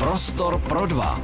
Prostor pro dva.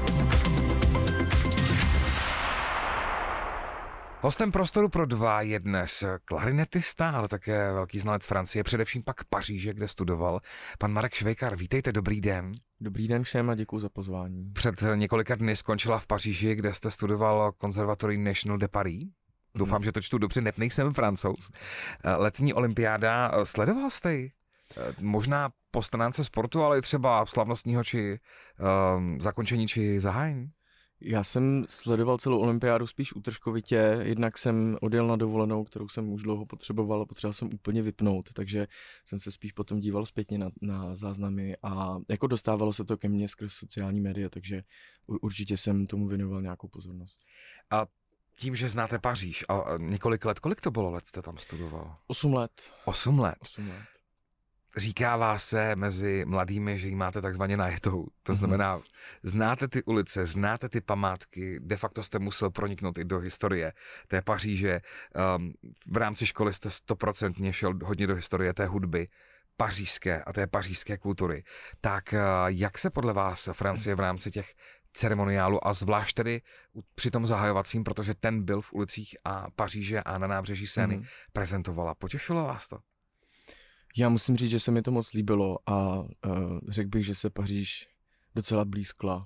Hostem Prostoru pro dva je dnes klarinetista, ale také velký znalec Francie, především pak Paříže, kde studoval. Pan Marek Švejkar, vítejte, dobrý den. Dobrý den všem a děkuji za pozvání. Před několika dny skončila v Paříži, kde jste studoval Conservatoire National de Paris. Doufám, že to čtu dobře, nejsem Francouz. Letní olympiáda, sledoval jste ji? Možná po stránce sportu, ale i třeba slavnostního či zakončení či zahájení? Já jsem sledoval celou olympiádu spíš útržkovitě, jednak jsem odjel na dovolenou, kterou jsem už dlouho potřeboval a potřeboval jsem úplně vypnout, takže jsem se spíš potom díval zpětně na záznamy a jako dostávalo se to ke mně skrz sociální média, takže určitě jsem tomu věnoval nějakou pozornost. A tím, že znáte Paříž a několik let, kolik to bylo let jste tam studoval? 8 let. 8 let? 8 let. Říkává se mezi mladými, že jí máte takzvaně najetou. To znamená, znáte ty ulice, znáte ty památky, de facto jste musel proniknout i do historie té Paříže. V rámci školy jste 100% šel hodně do historie té hudby pařížské a té pařížské kultury. Tak jak se podle vás Francie v rámci těch ceremoniálu a zvlášť tedy při tom zahajovacím, protože ten byl v ulicích a Paříže a na nábřeží Seiny, prezentovala? Potěšilo vás to? Já musím říct, že se mi to moc líbilo a řekl bych, že se Paříž docela blízkla,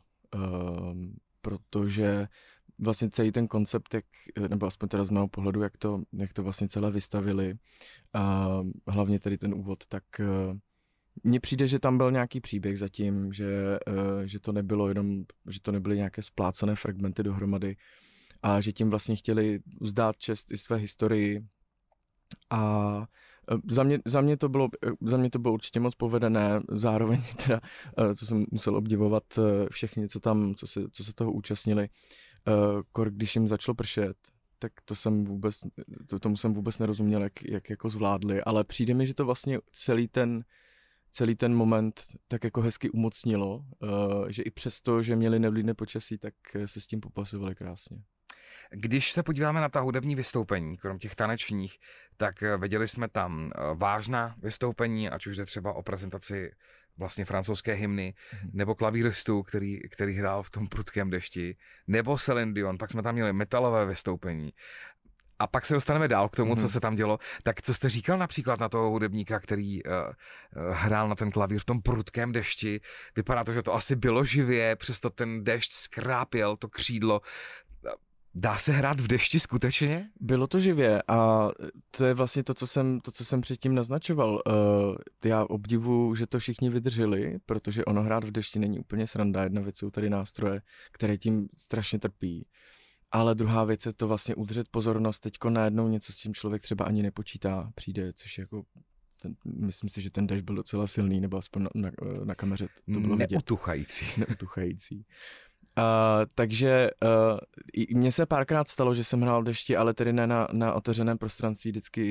protože vlastně celý ten koncept, nebo aspoň teda z mého pohledu, jak to vlastně celé vystavili, a hlavně tedy ten úvod, tak mně přijde, že tam byl nějaký příběh zatím, že to nebylo jenom, že to nebyly nějaké splácené fragmenty dohromady a že tím vlastně chtěli vzdát čest i své historii. A za mě to bylo určitě moc povedené, zároveň teda, co jsem musel obdivovat všechny, co se toho účastnili. Když jim začalo pršet, tak tomu jsem vůbec nerozuměl, jak jako zvládli, ale přijde mi, že to vlastně celý ten moment tak jako hezky umocnilo, že i přesto, že měli nevlídné počasí, tak se s tím popasovali krásně. Když se podíváme na ta hudební vystoupení, krom těch tanečních, tak viděli jsme tam vážná vystoupení, ať už jde třeba o prezentaci vlastně francouzské hymny, nebo klavíristů, který hrál v tom prudkém dešti, nebo Céline Dion, pak jsme tam měli metalové vystoupení. A pak se dostaneme dál k tomu, co se tam dělo. Tak co jste říkal například na toho hudebníka, který hrál na ten klavír v tom prudkém dešti? Vypadá to, že to asi bylo živě, přesto ten dešť skrápěl to křídlo. Dá se hrát v dešti skutečně? Bylo to živě a to je vlastně to, co jsem předtím naznačoval. Já obdivuju, že to všichni vydrželi, protože ono hrát v dešti není úplně sranda. Jedna věc jsou tady nástroje, které tím strašně trpí. Ale druhá věc je to vlastně udržet pozornost teďko najednou něco, s čím člověk třeba ani nepočítá, přijde, což jako myslím si, že ten dešť byl docela silný, nebo aspoň na kameře to bylo vidět. Neutuchající. Takže mně se párkrát stalo, že jsem hrál v dešti, ale tedy ne na otevřeném prostranství,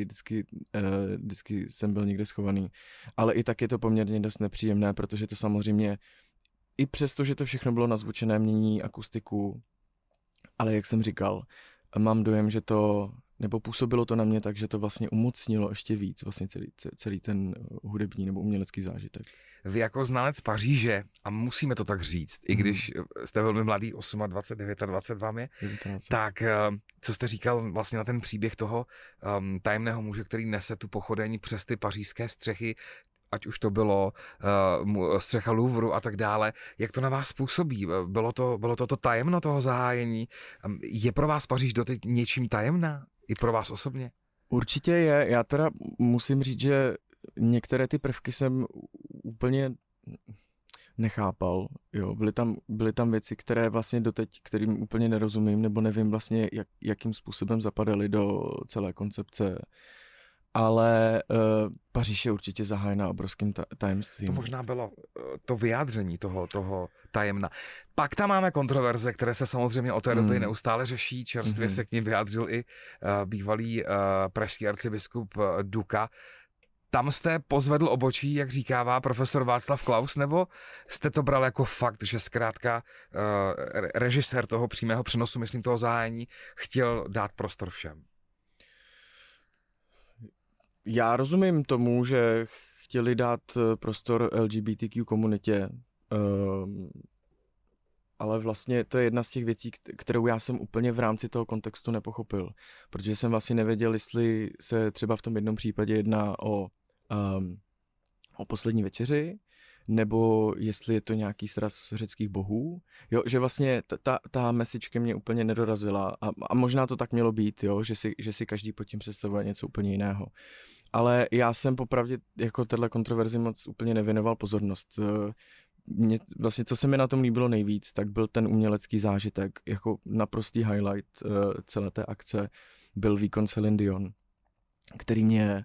vždycky jsem byl někde schovaný. Ale i tak je to poměrně dost nepříjemné, protože to samozřejmě, i přesto, že to všechno bylo nazvučené, mění akustiku, ale jak jsem říkal, mám dojem, že nebo působilo to na mě tak, že to vlastně umocnilo ještě víc vlastně celý ten hudební nebo umělecký zážitek. Vy jako znalec Paříže, a musíme to tak říct, i když jste velmi mladý, 28, 29 vám je, tak co jste říkal vlastně na ten příběh toho tajemného muže, který nese tu pochodeň přes ty pařížské střechy, ať už to bylo střecha Louvru a tak dále. Jak to na vás působí? Bylo to tajemno toho zahájení? Je pro vás Paříž doteď něčím tajemná? I pro vás osobně? Určitě je. Já teda musím říct, že některé ty prvky jsem úplně nechápal. Jo, byly tam věci, které vlastně doteď, kterým úplně nerozumím, nebo nevím vlastně, jakým způsobem zapadaly do celé koncepce. Ale Paříž je určitě zahájena obrovským tajemstvím. To možná bylo to vyjádření toho tajemna. Pak tam máme kontroverze, které se samozřejmě od té doby neustále řeší. Čerstvě se k nim vyjádřil i bývalý pražský arcibiskup Duka. Tam jste pozvedl obočí, jak říkává profesor Václav Klaus, nebo jste to bral jako fakt, že zkrátka režisér toho přímého přenosu, myslím toho zahájení, chtěl dát prostor všem? Já rozumím tomu, že chtěli dát prostor LGBTQ komunitě, ale vlastně to je jedna z těch věcí, kterou já jsem úplně v rámci toho kontextu nepochopil, protože jsem vlastně nevěděl, jestli se třeba v tom jednom případě jedná o poslední večeři, nebo jestli je to nějaký sraz řeckých bohů, jo, že vlastně ta message mě úplně nedorazila a možná to tak mělo být, jo, že si každý pod tím představuje něco úplně jiného. Ale já jsem popravdě jako téhle kontroverzi moc úplně nevěnoval pozornost. Vlastně, co se mi na tom líbilo nejvíc, tak byl ten umělecký zážitek, jako naprostý highlight celé té akce byl výkon Céline Dion, který mě,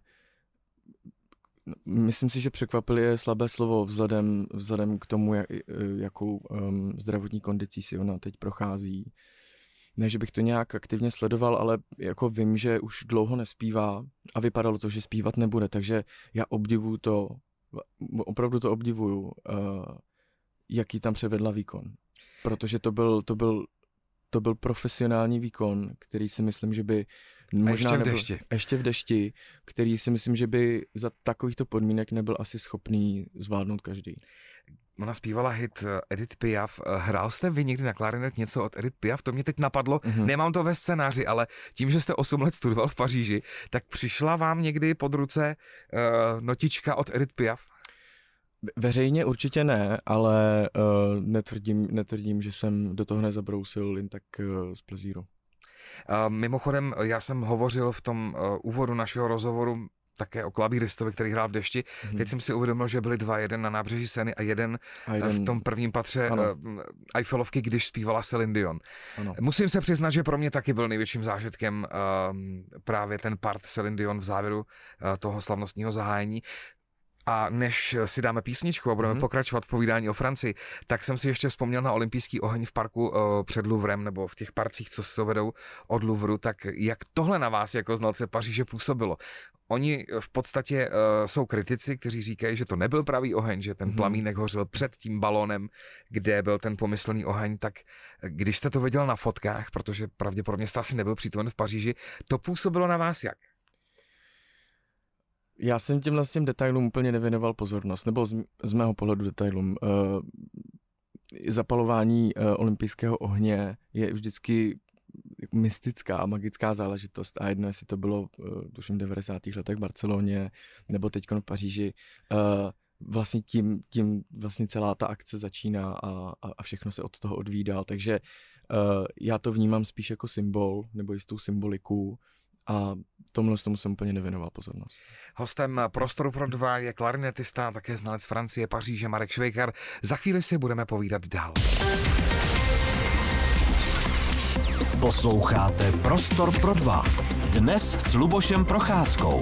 myslím si, že překvapil je slabé slovo vzhledem k tomu, jakou zdravotní kondicí si ona teď prochází. Ne, že bych to nějak aktivně sledoval, ale jako vím, že už dlouho nespívá a vypadalo to, že zpívat nebude, takže já obdivuju to, opravdu to obdivuju, jaký tam převedla výkon. Protože to byl profesionální výkon, který si myslím, že by možná ještě v dešti, který si myslím, že by za takovýchto podmínek nebyl asi schopný zvládnout každý. Ona zpívala hit Edith Piaf. Hrál jste vy někdy na klarinet něco od Edith Piaf? To mě teď napadlo. Nemám to ve scénáři, ale tím, že jste 8 let studoval v Paříži, tak přišla vám někdy pod ruce notička od Edith Piaf? Veřejně určitě ne, ale netvrdím, že jsem do toho nezabrousil jen tak z plezíru. Mimochodem, já jsem hovořil v tom úvodu našeho rozhovoru také o klavíristovi, který hrál v dešti. Teď jsem si uvědomil, že byli dva, jeden na nábřeží Seny a jeden v tom prvním patře Eiffelovky, když zpívala Céline Dion. Ano. Musím se přiznat, že pro mě taky byl největším zážitkem právě ten part Céline Dion v závěru toho slavnostního zahájení. A než si dáme písničku a budeme pokračovat v povídání o Francii, tak jsem si ještě vzpomněl na olympijský oheň v parku před Louvrem, nebo v těch parcích, co se vedou od Louvru, tak jak tohle na vás jako znalce Paříže působilo? Oni v podstatě jsou kritici, kteří říkají, že to nebyl pravý oheň, že ten plamínek hořel před tím balónem, kde byl ten pomyslný oheň, tak když jste to viděl na fotkách, protože pravděpodobně jste asi nebyl přítomen v Paříži, to působilo na vás jak? Já jsem těm detailům úplně nevěnoval pozornost, nebo z mého pohledu detailům. Zapalování olympijského ohně je vždycky mystická, magická záležitost a jedno, jestli to bylo tuším v 90. letech v Barceloně nebo teď v Paříži. Vlastně tím vlastně celá ta akce začíná a všechno se od toho odvídá, takže já to vnímám spíš jako symbol nebo jistou symboliku a tomu jsem úplně nevěnoval pozornost. Hostem Prostoru pro dva je klarinetista, také znalec Francie, Paříže Marek Švejkar. Za chvíli si budeme povídat dál. Posloucháte Prostor pro dva. Dnes s Lubošem Procházkou.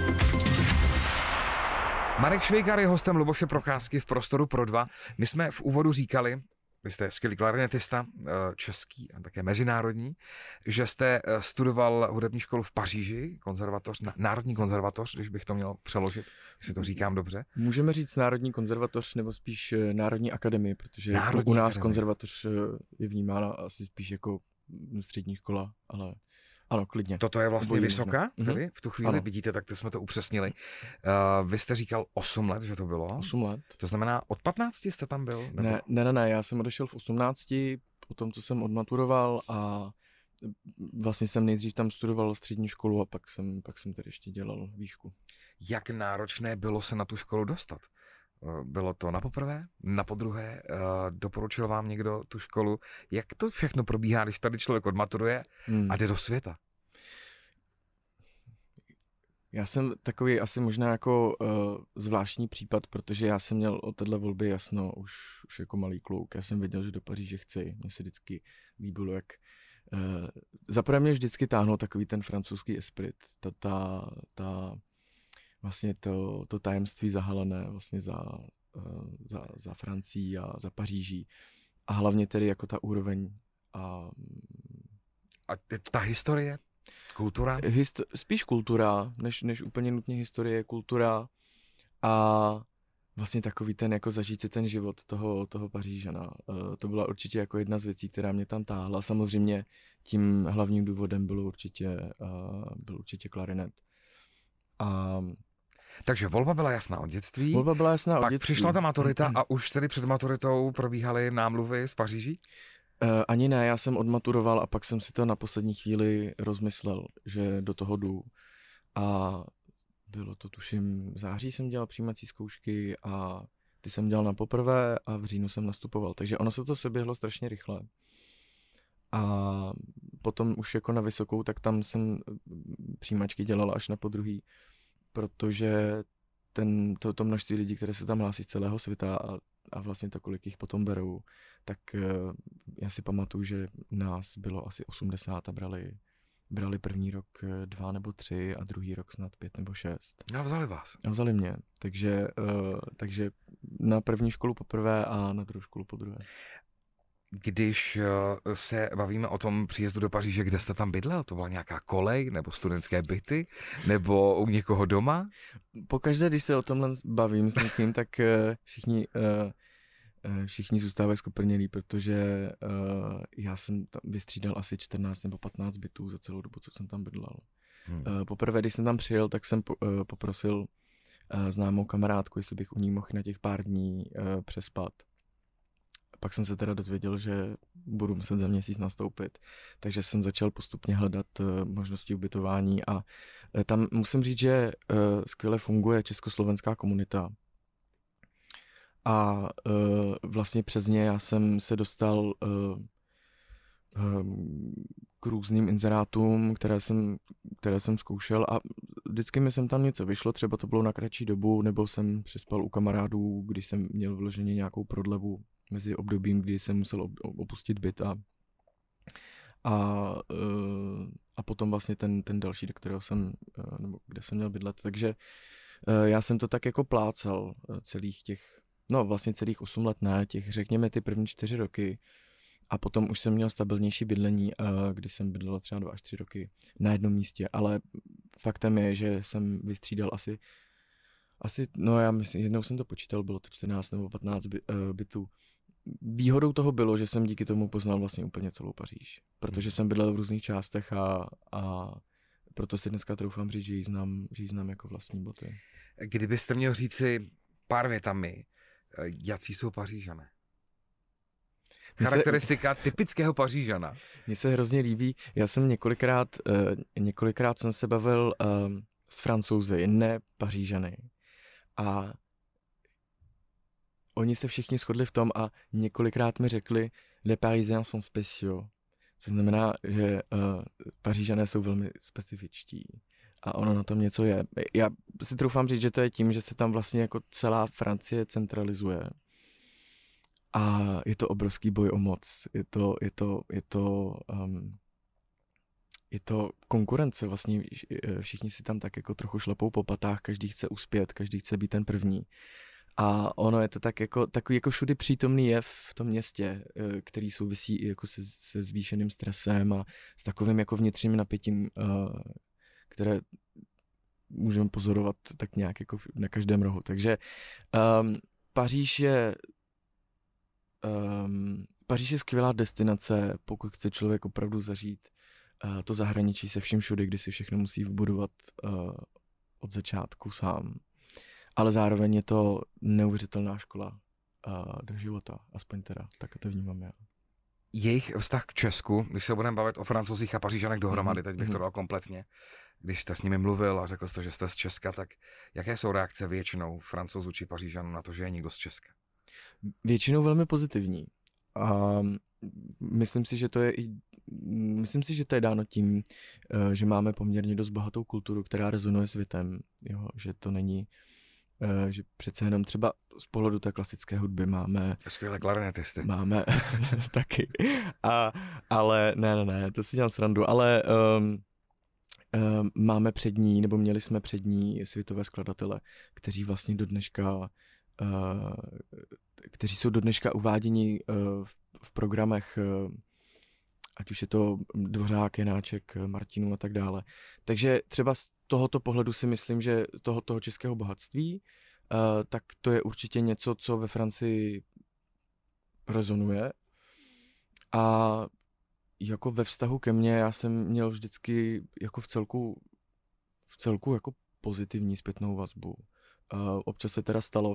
Marek Švejkar je hostem Luboše Procházky v Prostoru pro dva. My jsme v úvodu říkali, vy jste skvělý klarinetista, český a také mezinárodní, že jste studoval hudební školu v Paříži, Národní konzervatoř, když bych to měl přeložit, jestli to říkám dobře. Můžeme říct Národní konzervatoř nebo spíš Národní akademie, protože u nás konzervatoř je vnímána asi spíš jako střední škola, ale ano, klidně. Toto je vlastně vysoká, tedy v tu chvíli, ano. Vidíte, tak to jsme to upřesnili. Vy jste říkal 8 let, že to bylo? 8 let. To znamená, od 15 jste tam byl? Nebo? Ne, já jsem odešel v 18, po tom, co jsem odmaturoval a vlastně jsem nejdřív tam studoval střední školu a pak jsem tedy ještě dělal výšku. Jak náročné bylo se na tu školu dostat? Bylo to na poprvé, na podruhé, doporučil vám někdo tu školu? Jak to všechno probíhá, když tady člověk odmaturuje a jde do světa? Já jsem takový asi možná jako zvláštní případ, protože já jsem měl o téhle volbě jasno už jako malý kluk. Já jsem věděl, že do Paříže chci. Mně se vždycky líbilo, jak zaprvé mě vždycky táhnul takový ten francouzský esprit, vlastně to tajemství zahalené vlastně za Francií a za Paříží. A hlavně tedy jako ta úroveň. A ta historie? Kultura? Spíš kultura, než úplně nutně historie, kultura a vlastně takový ten, jako zažít si ten život toho Pařížana. To byla určitě jako jedna z věcí, která mě tam táhla. Samozřejmě tím hlavním důvodem byl určitě klarinet. Takže volba byla jasná od dětství. Volba byla jasná od pak dětství. přišla ta maturita a už tedy před maturitou probíhaly námluvy z Paříží? Ani ne, já jsem odmaturoval a pak jsem si to na poslední chvíli rozmyslel, že do toho jdu. A bylo to, tuším, v září jsem dělal přijímací zkoušky a ty jsem dělal na poprvé a v říjnu jsem nastupoval. Takže ono se to seběhlo strašně rychle. A potom už jako na vysokou, tak tam jsem přijímačky dělal až na podruhý, protože to množství lidí, které se tam hlásí z celého světa a vlastně to, kolik jich potom berou, tak já si pamatuju, že nás bylo asi 80 a brali první rok 2 nebo 3 a druhý rok snad 5 nebo 6. A vzali vás. A vzali mě, takže na první školu poprvé a na druhou školu podruhé. Když se bavíme o tom příjezdu do Paříže, kde jste tam bydlel? To byla nějaká kolej, nebo studentské byty, nebo u někoho doma? Pokaždé, když se o tomhle bavím s někým, tak všichni zůstávají skoprnělí, protože já jsem tam vystřídal asi 14 nebo 15 bytů za celou dobu, co jsem tam bydlel. Poprvé, když jsem tam přijel, tak jsem poprosil známou kamarádku, jestli bych u ní mohl na těch pár dní přespat. Pak jsem se teda dozvěděl, že budu muset za měsíc nastoupit, takže jsem začal postupně hledat možnosti ubytování a tam musím říct, že skvěle funguje československá komunita. A vlastně přes ně já jsem se dostal k různým inzerátům, které jsem zkoušel a vždycky mi sem tam něco vyšlo, třeba to bylo na kratší dobu, nebo jsem přespal u kamarádů, když jsem měl vyloženě nějakou prodlevu mezi obdobím, kdy jsem musel opustit byt a potom vlastně ten další, do kterého jsem, nebo kde jsem měl bydlet. Takže já jsem to tak jako plácal celých 8 let, ne, řekněme ty první 4 roky. A potom už jsem měl stabilnější bydlení, když jsem bydlel třeba 2 až 3 roky na jednom místě, ale faktem je, že jsem vystřídal asi, no já myslím, jednou jsem to počítal, bylo to 14 nebo 15 bytů. Výhodou toho bylo, že jsem díky tomu poznal vlastně úplně celou Paříž, protože jsem bydlel v různých částech a proto si dneska troufám říct, že ji znám jako vlastní boty. Kdybyste měl říci pár větami, jací jsou Pařížané? Charakteristika typického Pařížana. Mně se hrozně líbí, já jsem několikrát jsem se bavil s Francouzi, ne Pařížany. A oni se všichni shodli v tom a několikrát mi řekli, les Parisiens sont spéciaux. To znamená, že Pařížané jsou velmi specifičtí. A ono na tom něco je. Já si troufám říct, že to je tím, že se tam vlastně jako celá Francie centralizuje. A je to obrovský boj o moc. Je to konkurence. Vlastně všichni si tam tak jako trochu šlapou po patách, každý chce uspět, každý chce být ten první. A ono je to takový jako všudy přítomný jev v tom městě, který souvisí i jako se zvýšeným stresem a s takovým jako vnitřním napětím, které můžeme pozorovat tak nějak jako na každém rohu. Takže Paříž je skvělá destinace, pokud chce člověk opravdu zažít to zahraničí se vším všude, kdy si všechno musí vybudovat od začátku sám. Ale zároveň je to neuvěřitelná škola do života, aspoň teda, tak to vnímám já. Jejich vztah k Česku, když se budeme bavit o Francouzích a Pařížanech dohromady, teď bych to dal kompletně, když jste s nimi mluvil a řekl jste, že jste z Česka, tak jaké jsou reakce většinou Francouzů či Pařížanů na to, že je někdo z Česka? Většinou velmi pozitivní. A myslím si, že to je dáno tím, že máme poměrně dost bohatou kulturu, která rezonuje světem, jo? Že to není, že přece jenom třeba z pohledu té klasické hudby máme... Skvělé klarinetisty. Máme taky. Ale ne, to si dělám srandu, ale máme měli jsme přední světové skladatele, kteří vlastně kteří jsou do dneška uváděni v programech, ať už je to Dvořák, Janáček, Martinů a tak dále. Takže třeba z tohoto pohledu si myslím, že toho českého bohatství, tak to je určitě něco, co ve Francii rezonuje. A jako ve vztahu ke mně, já jsem měl vždycky jako v celku jako pozitivní zpětnou vazbu. Občas se teda stalo,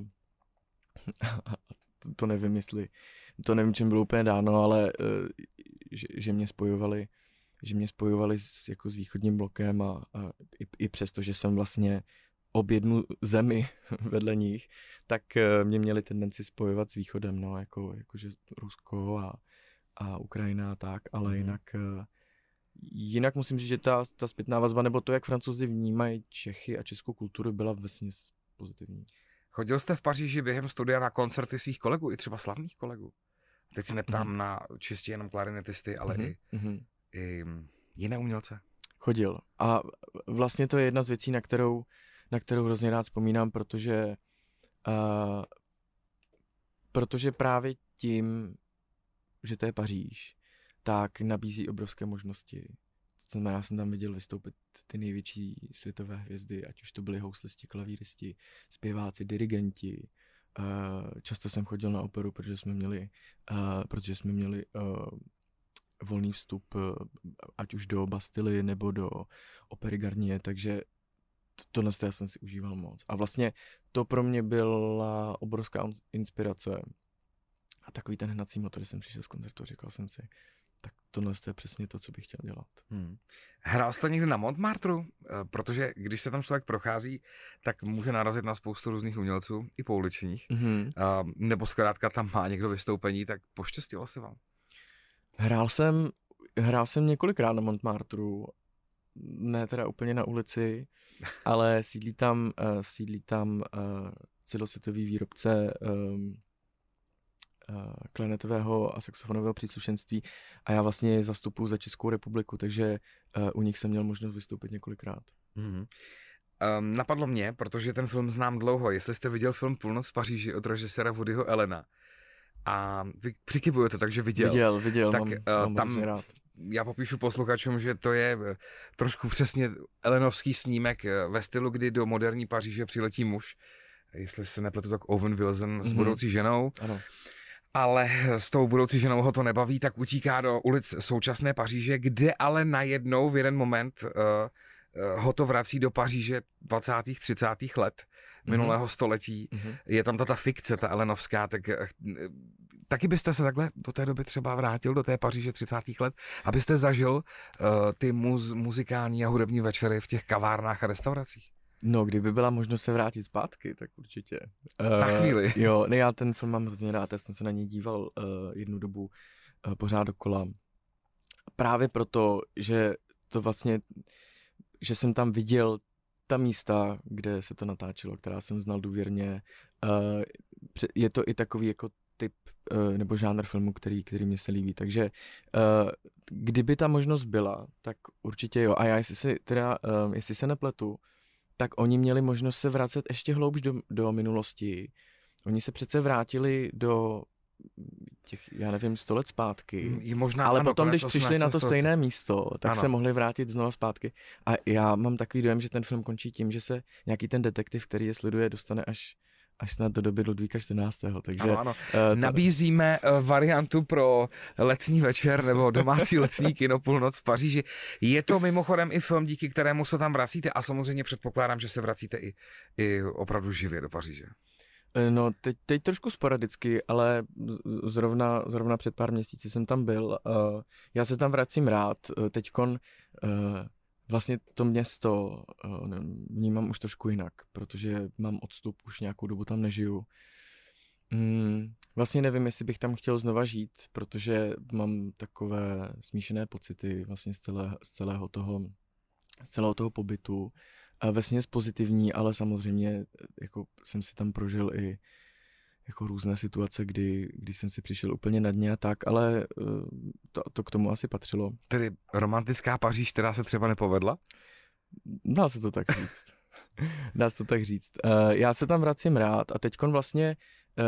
to nevím, čím bylo úplně dáno, ale že mě spojovali jako s východním blokem a i přesto, že jsem vlastně ob jednu zemi vedle nich, tak mě měli tendenci spojovat s východem, no, jakože Rusko a Ukrajina a tak, ale jinak musím říct, že ta zpětná vazba, nebo to, jak Francouzi vnímají Čechy a českou kulturu, byla vesměs pozitivní. Chodil jste v Paříži během studia na koncerty svých kolegů, i třeba slavných kolegů? Teď se neptám na čistě jenom klarinetisty, ale i jiné umělce. Chodil. A vlastně to je jedna z věcí, na kterou hrozně rád vzpomínám, protože právě tím, že to je Paříž, tak nabízí obrovské možnosti. To znamená, já jsem tam viděl vystoupit ty největší světové hvězdy, ať už to byli houslisti, klavíristi, zpěváci, dirigenti. Často jsem chodil na operu, protože jsme měli volný vstup, ať už do Bastily nebo do opery Garnier, takže tohle já jsem si užíval moc. A vlastně to pro mě byla obrovská inspirace. A takový ten hnací motor, když jsem přišel z koncertu, říkal jsem si, tak tohle je přesně to, co bych chtěl dělat. Hrál jste někdy na Montmartru? Protože když se tam člověk prochází, tak může narazit na spoustu různých umělců, i pouličních. Nebo zkrátka tam má někdo vystoupení, tak poštěstilo se vám? Hrál jsem několikrát na Montmartru, ne teda úplně na ulici, ale sídlí tam celosvětový výrobce klarinetového a saxofonového příslušenství a já vlastně zastupuji za Českou republiku, takže u nich jsem měl možnost vystoupit několikrát. Napadlo mě, protože ten film znám dlouho, jestli jste viděl film Půlnoc v Paříži od režiséra Woodyho Allena a vy přikivujete, takže viděl. Viděl, tak mám tam rád. Já popíšu posluchačům, že to je trošku přesně Allenovský snímek ve stylu, kdy do moderní Paříže přiletí muž, jestli se nepletu, tak Owen Wilson s budoucí ženou. Ano. Ale s tou budoucí ženou ho to nebaví, tak utíká do ulic současné Paříže, kde ale najednou v jeden moment ho to vrací do Paříže 20. 30. let minulého století. Je tam ta fikce, ta Allenovská, tak taky byste se takhle do té doby třeba vrátil do té Paříže 30. let, abyste zažil ty muzikální a hudební večery v těch kavárnách a restauracích? No, kdyby byla možnost se vrátit zpátky, tak určitě. Na chvíli. Jo, ne, já ten film mám hrozně rád, já jsem se na něj díval jednu dobu pořád dokola. Právě proto, že to vlastně, že jsem tam viděl ta místa, kde se to natáčelo, která jsem znal důvěrně. Je to i takový jako typ nebo žánr filmu, který mě se líbí. Takže kdyby ta možnost byla, tak určitě jo. A já, jestli se nepletu, tak oni měli možnost se vracet ještě hloubš do minulosti. Oni se přece vrátili do těch, já nevím, 100 let zpátky. Ale potom, když přišli na to stejné místo, tak se mohli vrátit znovu zpátky. A já mám takový dojem, že ten film končí tím, že se nějaký ten detektiv, který je sleduje, dostane až snad do doby Ludvíka 14. Takže, ano. Nabízíme variantu pro letní večer nebo domácí letní kino Půlnoc v Paříži. Je to mimochodem i film, díky kterému se tam vracíte a samozřejmě předpokládám, že se vracíte i opravdu živě do Paříže. No, teď trošku sporadicky, ale zrovna před pár měsíci jsem tam byl. Já se tam vracím rád. Teďkon vlastně to město vnímám už trošku jinak, protože mám odstup, už nějakou dobu tam nežiju. Vlastně nevím, jestli bych tam chtěl znova žít, protože mám takové smíšené pocity vlastně z celého toho pobytu. Vesměs pozitivní, ale samozřejmě jako jsem si tam prožil i jako různé situace, kdy jsem si přišel úplně na dně a tak, ale to k tomu asi patřilo. Tedy romantická Paříž, která se třeba nepovedla? Dá se to tak říct. Já se tam vracím rád a teďkon vlastně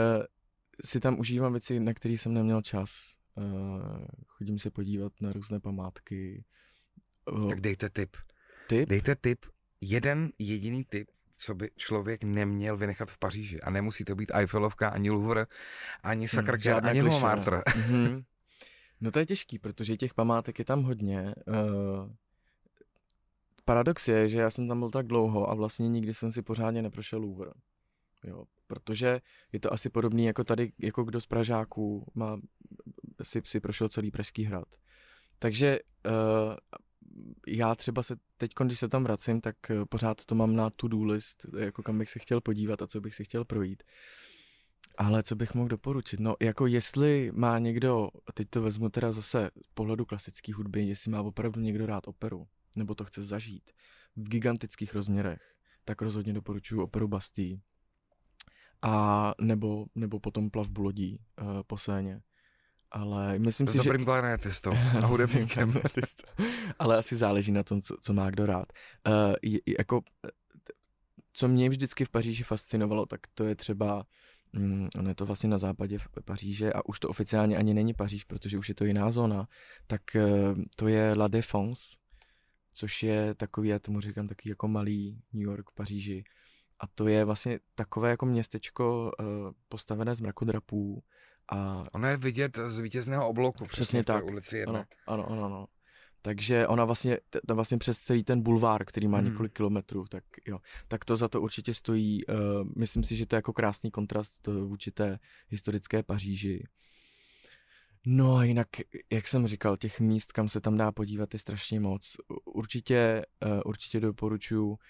si tam užívám věci, na které jsem neměl čas. Chodím se podívat na různé památky. Tak dejte tip. Tip? Dejte tip. Jeden jediný tip, co by člověk neměl vynechat v Paříži. A nemusí to být Eiffelovka, ani Louvre, ani Sacré-Cœur, ani Montmartre. No to je těžký, protože těch památek je tam hodně. paradox je, že já jsem tam byl tak dlouho a vlastně nikdy jsem si pořádně neprošel Louvre. Jo, protože je to asi podobný jako tady, jako kdo z Pražáků si prošel celý Pražský hrad. Takže já třeba se teď, když se tam vracím, tak pořád to mám na to-do list, jako kam bych se chtěl podívat a co bych si chtěl projít. Ale co bych mohl doporučit? No, jako jestli má někdo, teď to vezmu teda zase z pohledu klasické hudby, jestli má opravdu někdo rád operu, nebo to chce zažít v gigantických rozměrech, tak rozhodně doporučuji operu Bastille. A nebo potom plavbu lodí po Séně. Ale myslím si, že... S dobrým klarinetistou a hudebníkem. Ale asi záleží na tom, co má kdo rád. Jako, co mě vždycky v Paříži fascinovalo, tak to je třeba, ono je to vlastně na západě v Paříže a už to oficiálně ani není Paříž, protože už je to jiná zóna, tak to je La Défense, což je takový, já tomu říkám, takový jako malý New York v Paříži. A to je vlastně takové jako městečko postavené z mrakodrapů. A ono je vidět z vítězného obloku. Přesně tak. Ulici 1. Ano. Takže ona vlastně přes celý ten bulvár, který má několik kilometrů, tak to za to určitě stojí. Myslím si, že to je jako krásný kontrast vůči té historické Paříži. No a jinak, jak jsem říkal, těch míst, kam se tam dá podívat, je strašně moc. Určitě doporučuji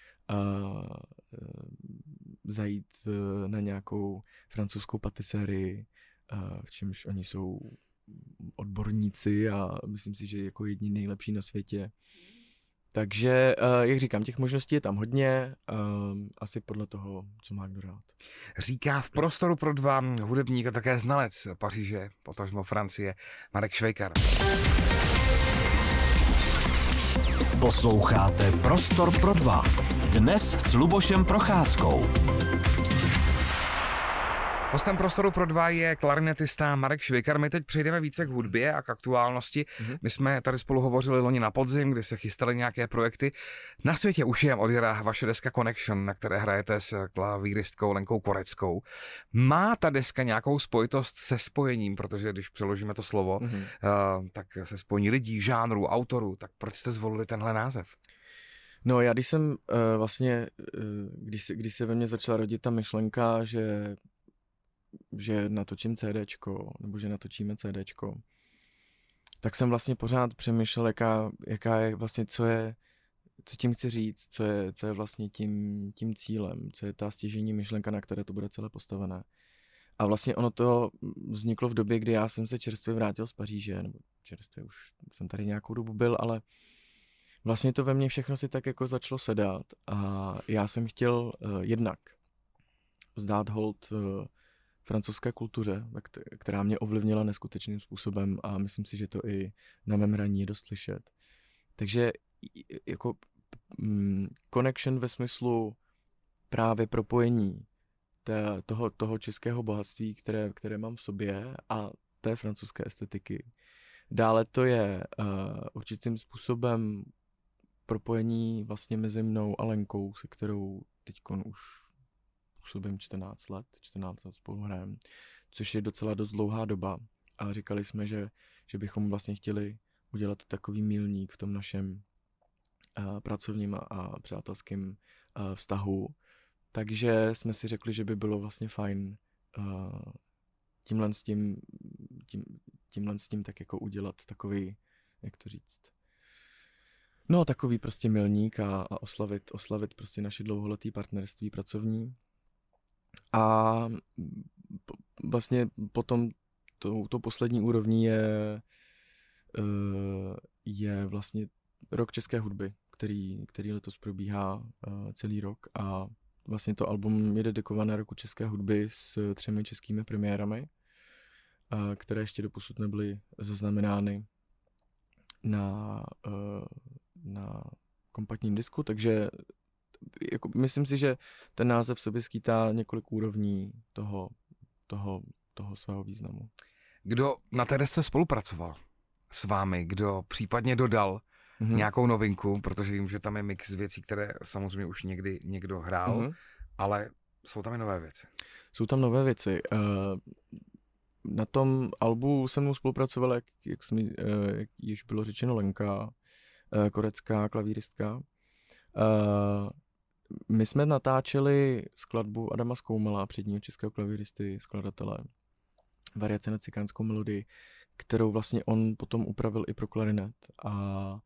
zajít na nějakou francouzskou patisérii, v čemž oni jsou odborníci a myslím si, že jako jedni nejlepší na světě. Takže, jak říkám, těch možností je tam hodně, asi podle toho, co má kdo rád. Říká v Prostoru pro dva hudebník a také znalec Paříže, potažmo Francie, Marek Švejkar. Posloucháte Prostor pro dva. Dnes s Lubošem Procházkou. Hostem Prostoru pro dva je klarinetista Marek Švejkar. My teď přejdeme více k hudbě a k aktuálnosti. My jsme tady spolu hovořili loni na podzim, kdy se chystaly nějaké projekty. Na světě už je od jara vaše deska Connection, na které hrajete s klavíristkou Lenkou Koreckou. Má ta deska nějakou spojitost se spojením, protože když přeložíme to slovo, tak se spojení lidí, žánrů, autorů, tak proč jste zvolili tenhle název? No já když jsem když se ve mně začala rodit ta myšlenka, že natočím CDčko, nebo že natočíme CDčko, tak jsem vlastně pořád přemýšlel, jaká je vlastně, co tím chci říct, co je vlastně tím cílem, co je ta stěžejní myšlenka, na které to bude celé postavené. A vlastně ono to vzniklo v době, kdy já jsem se čerstvě vrátil z Paříže, nebo čerstvě už jsem tady nějakou dobu byl, ale vlastně to ve mně všechno si tak jako začalo sedat a já jsem chtěl jednak vzdát hold francouzské kultuře, která mě ovlivnila neskutečným způsobem a myslím si, že to i na mém hraní je dost slyšet. Takže jako connection ve smyslu právě propojení toho českého bohatství, které mám v sobě a té francouzské estetiky. Dále to je určitým způsobem propojení vlastně mezi mnou a Lenkou, se kterou teďkon už působím 14 let spolu hrajeme, což je docela dost dlouhá doba a říkali jsme, že bychom vlastně chtěli udělat takový milník v tom našem pracovním a přátelským vztahu, takže jsme si řekli, že by bylo vlastně fajn tímhle s tím tak jako udělat takový, jak to říct, no takový prostě milník a oslavit prostě naše dlouholetý partnerství pracovní. A vlastně potom to poslední úrovní je vlastně rok české hudby, který letos probíhá celý rok a vlastně to album je dedikované roku české hudby s 3 českými premiérami, které ještě doposud nebyly zaznamenány na kompaktním disku, takže jako myslím si, že ten název sobě skýtá několik úrovní toho svého významu. Kdo na té desce spolupracoval s vámi? Kdo případně dodal nějakou novinku? Protože vím, že tam je mix věcí, které samozřejmě už někdy někdo hrál, ale jsou tam i nové věci. Jsou tam nové věci. Na tom albu se mnou spolupracovala, jak již bylo řečeno, Lenka Korecká, klavíristka. My jsme natáčeli skladbu Adama Skoumala, předního českého klavíristy, skladatele, variace na cikánskou melodii, kterou vlastně on potom upravil i pro klarinet. A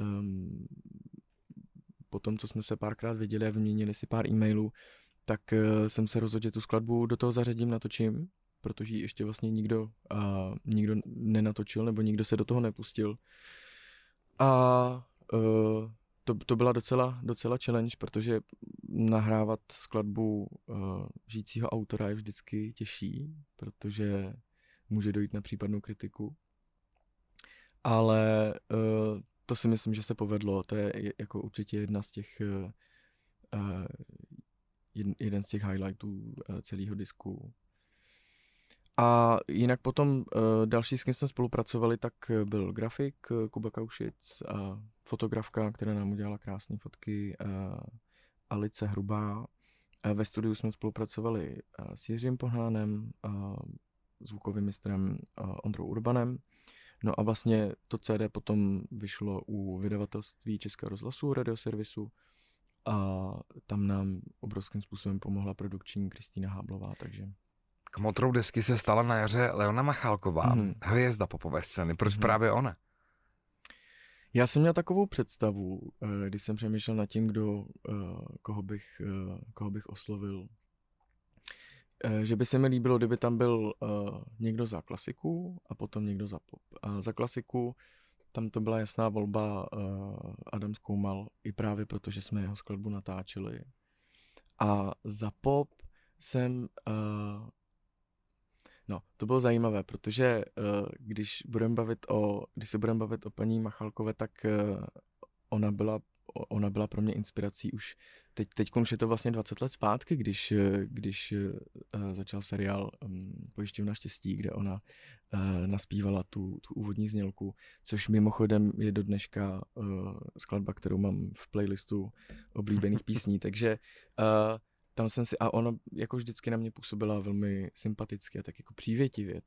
potom, co jsme se párkrát viděli a vyměnili si pár e-mailů, tak jsem se rozhodl, že tu skladbu do toho zařadím, natočím, protože ji ještě vlastně nikdo nenatočil, nebo nikdo se do toho nepustil. A to byla docela challenge, protože nahrávat skladbu žijícího autora je vždycky těžší, protože může dojít na případnou kritiku. Ale to si myslím, že se povedlo. To je jako určitě jeden z těch highlightů celého disku. A jinak potom další, s kým jsme spolupracovali, tak byl grafik Kuba Kaušic, fotografka, která nám udělala krásné fotky, Alice Hrubá. Ve studiu jsme spolupracovali s Jiřím Pohnánem, zvukovým mistrem Ondrou Urbanem. No a vlastně to CD potom vyšlo u vydavatelství Českého rozhlasu, Radioservisu, a tam nám obrovským způsobem pomohla produkční Kristýna Háblová, takže... K motrou desky se stala na jaře Leona Machálková, hvězda popové scény. Proč právě ona? Já jsem měl takovou představu, když jsem přemýšlel nad tím, koho bych oslovil, že by se mi líbilo, kdyby tam byl někdo za klasiku a potom někdo za pop. A za klasiku tam to byla jasná volba Adam Skoumal, i právě proto, že jsme jeho skladbu natáčeli. A za pop jsem... to bylo zajímavé, protože když se budeme bavit o paní Machálkové, tak ona byla pro mě inspirací už teď už je to vlastně 20 let zpátky, když začal seriál Pojišťovna štěstí, kde ona naspívala tu úvodní znělku, což mimochodem je do dneška skladba, kterou mám v playlistu oblíbených písní, takže tam jsem si, a ona jako vždycky na mě působila velmi sympaticky a tak jako přívětivě,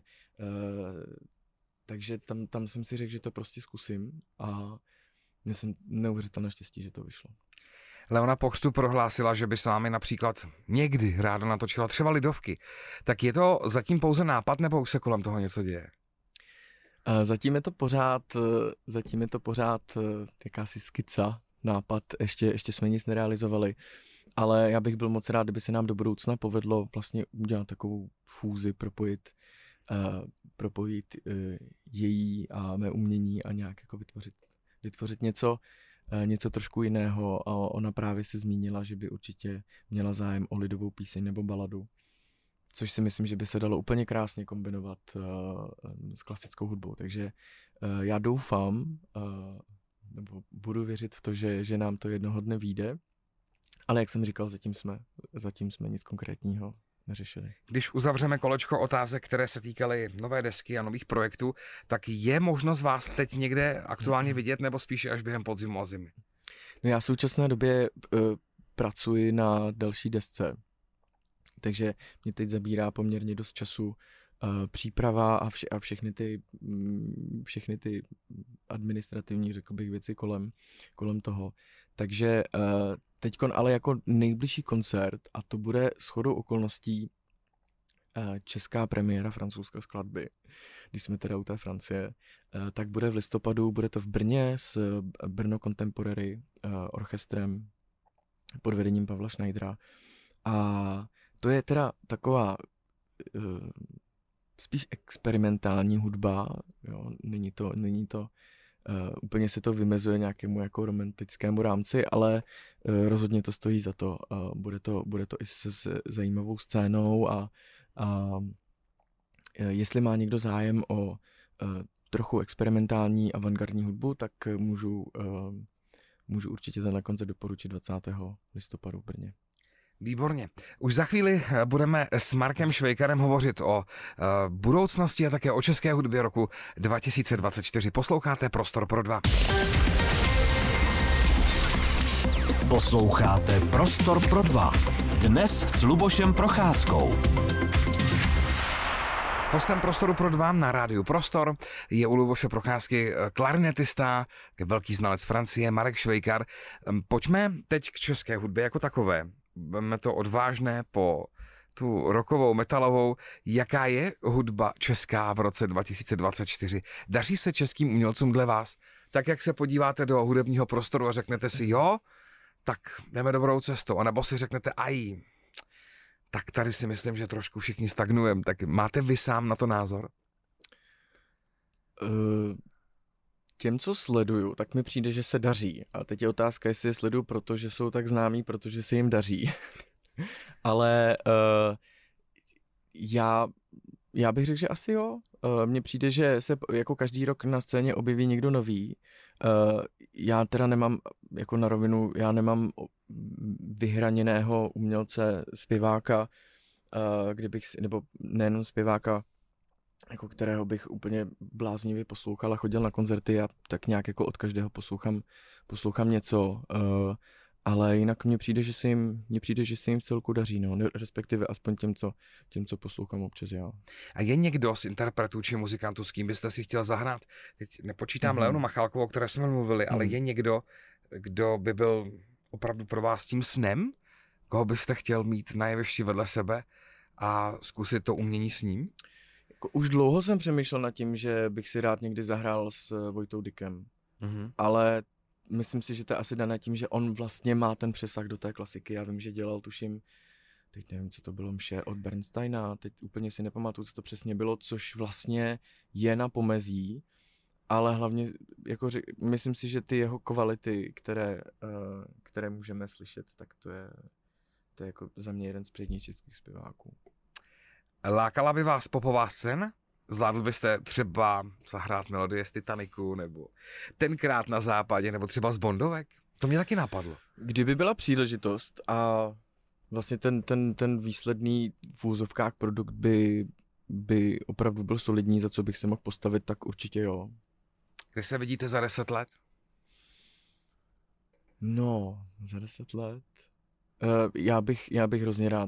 takže tam jsem si řekl, že to prostě zkusím, a měl jsem neuvěřitelné štěstí, že to vyšlo. Leona po křtu prohlásila, že by s vámi například někdy ráda natočila třeba Lidovky. Tak je to zatím pouze nápad, nebo už se kolem toho něco děje? Zatím je to pořád jakási skica, nápad, ještě jsme nic nerealizovali, ale já bych byl moc rád, kdyby se nám do budoucna povedlo vlastně udělat takovou fúzi, propojit její a mé umění a nějak jako vytvořit něco trošku jiného. A ona právě se zmínila, že by určitě měla zájem o lidovou píseň nebo baladu, což si myslím, že by se dalo úplně krásně kombinovat s klasickou hudbou. Takže já doufám, nebo budu věřit v to, že nám to jednoho dne vyjde, ale jak jsem říkal, zatím jsme nic konkrétního neřešili. Když uzavřeme kolečko otázek, které se týkaly nové desky a nových projektů, tak je možnost vás teď někde aktuálně vidět, nebo spíše až během podzimu a zimy? No, já v současné době pracuji na další desce, takže mě teď zabírá poměrně dost času příprava a všechny ty administrativní, řekl bych, věci kolem toho. Takže teďkon ale jako nejbližší koncert, a to bude shodou okolností česká premiéra francouzské skladby, když jsme teda u té Francie, tak bude v listopadu, bude to v Brně s Brno Contemporary orchestrem pod vedením Pavla Schneidera. A to je teda taková spíš experimentální hudba, jo? Není to úplně se to vymezuje nějakému jako romantickému rámci, ale rozhodně to stojí za to. Bude to i se zajímavou scénou a jestli má někdo zájem o trochu experimentální avantgardní hudbu, tak můžu určitě tenhle koncert doporučit 20. listopadu v Brně. Výborně. Už za chvíli budeme s Markem Švejkarem hovořit o budoucnosti a také o české hudbě roku 2024. Posloucháte Prostor pro dva. Posloucháte Prostor pro dva. Dnes s Lubošem Procházkou. Hostem Prostoru pro dva na rádiu Prostor je u Luboše Procházky klarinetista, velký znalec Francie, Marek Švejkar. Pojďme teď k české hudbě jako takové. Budeme to odvážné po tu rockovou, metalovou. Jaká je hudba česká v roce 2024? Daří se českým umělcům dle vás? Tak jak se podíváte do hudebního prostoru a řeknete si jo, tak jdeme dobrou cestou. A nebo si řeknete aj, tak tady si myslím, že trošku všichni stagnujeme. Tak máte vy sám na to názor? Těm, co sleduju, tak mi přijde, že se daří. A teď je otázka, jestli je sleduju, protože jsou tak známí, protože se jim daří. Ale já bych řekl, že asi jo. Mně přijde, že se jako každý rok na scéně objeví někdo nový. Já teda nemám, jako na rovinu, já nemám vyhraněného umělce, zpěváka, nebo nejenom zpěváka, jako kterého bych úplně bláznivě poslouchal a chodil na koncerty a tak nějak jako od každého poslouchám něco. Ale jinak mně přijde, že se jim v celku daří, no, respektive aspoň těm, co poslouchám občas já. A je někdo z interpretů či muzikantů, s kým byste si chtěl zahrát? Teď nepočítám Leonu Machálkovou, o které jsme mluvili, ale je někdo, kdo by byl opravdu pro vás tím snem? Koho byste chtěl mít na jevišti vedle sebe a zkusit to umění s ním? Jako už dlouho jsem přemýšlel nad tím, že bych si rád někdy zahrál s Vojtou Dykem, ale myslím si, že to je asi dané tím, že on vlastně má ten přesah do té klasiky. Já vím, že dělal, tuším, teď nevím, co to bylo, mše od Bernsteina, teď úplně si nepamatuju, co to přesně bylo, což vlastně je na pomezí, ale hlavně, jako myslím si, že ty jeho kvality, které můžeme slyšet, tak to je jako za mě jeden z předních českých zpěváků. Lákala by vás popová scéna? Zvládl byste třeba zahrát melodie z Titaniku, nebo Tenkrát na západě, nebo třeba z Bondovek? To mě taky napadlo. Kdyby byla příležitost a vlastně ten výsledný v úzovkách produkt by opravdu byl solidní, za co bych se mohl postavit, tak určitě jo. Kde se vidíte za 10 let? No, za 10 let? Já bych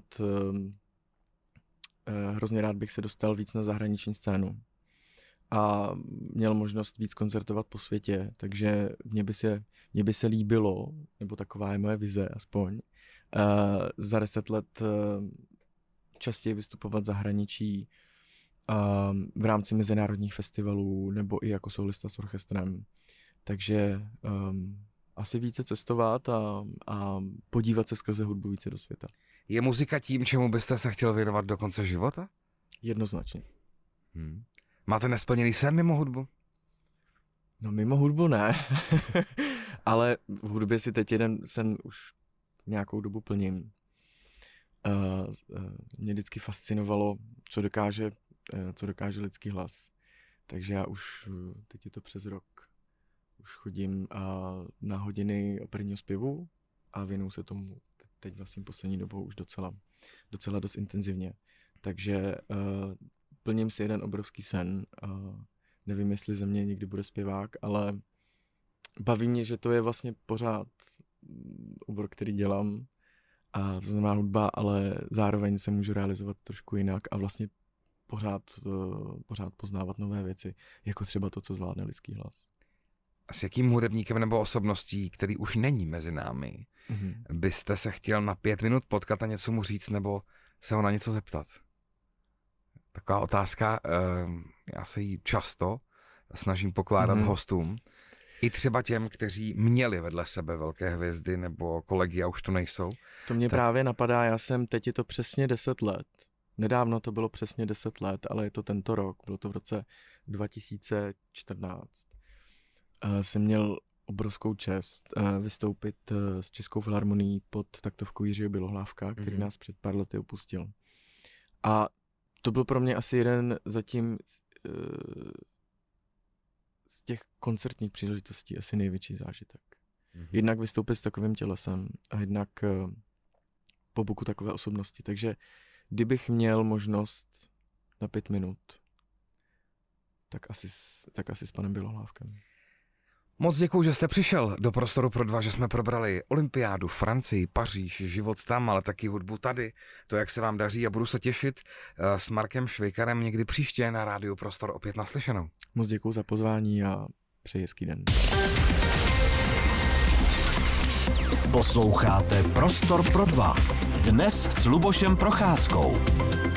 hrozně rád bych se dostal víc na zahraniční scénu a měl možnost víc koncertovat po světě, takže mě by se líbilo, nebo taková je moje vize aspoň, za 10 let častěji vystupovat v zahraničí v rámci mezinárodních festivalů nebo i jako solista s orchestrem. Takže asi více cestovat a podívat se skrze hudbu více do světa. Je muzika tím, čemu byste se chtěl věnovat do konce života? Jednoznačně. Máte nesplněný sen mimo hudbu? No mimo hudbu ne, ale v hudbě si teď jeden sen už nějakou dobu plním. Mě vždycky fascinovalo, co dokáže lidský hlas. Takže já už, teď je to přes rok, už chodím na hodiny operního zpěvu a věnuju se tomu teď vlastně poslední dobou už docela dost intenzivně. Takže plním si jeden obrovský sen. Nevím, jestli ze mě někdy bude zpěvák, ale baví mě, že to je vlastně pořád obor, který dělám. A to znamená hudba, ale zároveň se můžu realizovat trošku jinak a vlastně pořád poznávat nové věci, jako třeba to, co zvládne lidský hlas. A s jakým hudebníkem nebo osobností, který už není mezi námi, byste se chtěl na 5 minut potkat a něco mu říct nebo se ho na něco zeptat? Taková otázka, já se jí často snažím pokládat hostům, i třeba těm, kteří měli vedle sebe velké hvězdy nebo kolegy a už to nejsou. To mě právě napadá, teď je to přesně 10 let. Nedávno to bylo přesně 10 let, ale je to tento rok, bylo to v roce 2014. Jsem měl obrovskou čest vystoupit s Českou filharmonií pod taktovkou Jiřího Bělohlávka, který nás před pár lety opustil. A to byl pro mě asi jeden zatím z těch koncertních příležitostí asi největší zážitek. Jednak vystoupit s takovým tělesem a jednak po boku takové osobnosti. Takže kdybych měl možnost na 5 minut, tak asi s panem Bělohlávkem. Moc děkuju, že jste přišel do Prostoru pro dva, že jsme probrali olympiádu, Francii, Paříž, život tam, ale taky hudbu tady, to, jak se vám daří a budu se těšit s Markem Švejkarem někdy příště na Rádiu Prostor opět naslyšenou. Moc děkuju za pozvání a přeji hezký den. Posloucháte Prostor pro dva. Dnes s Lubošem Procházkou.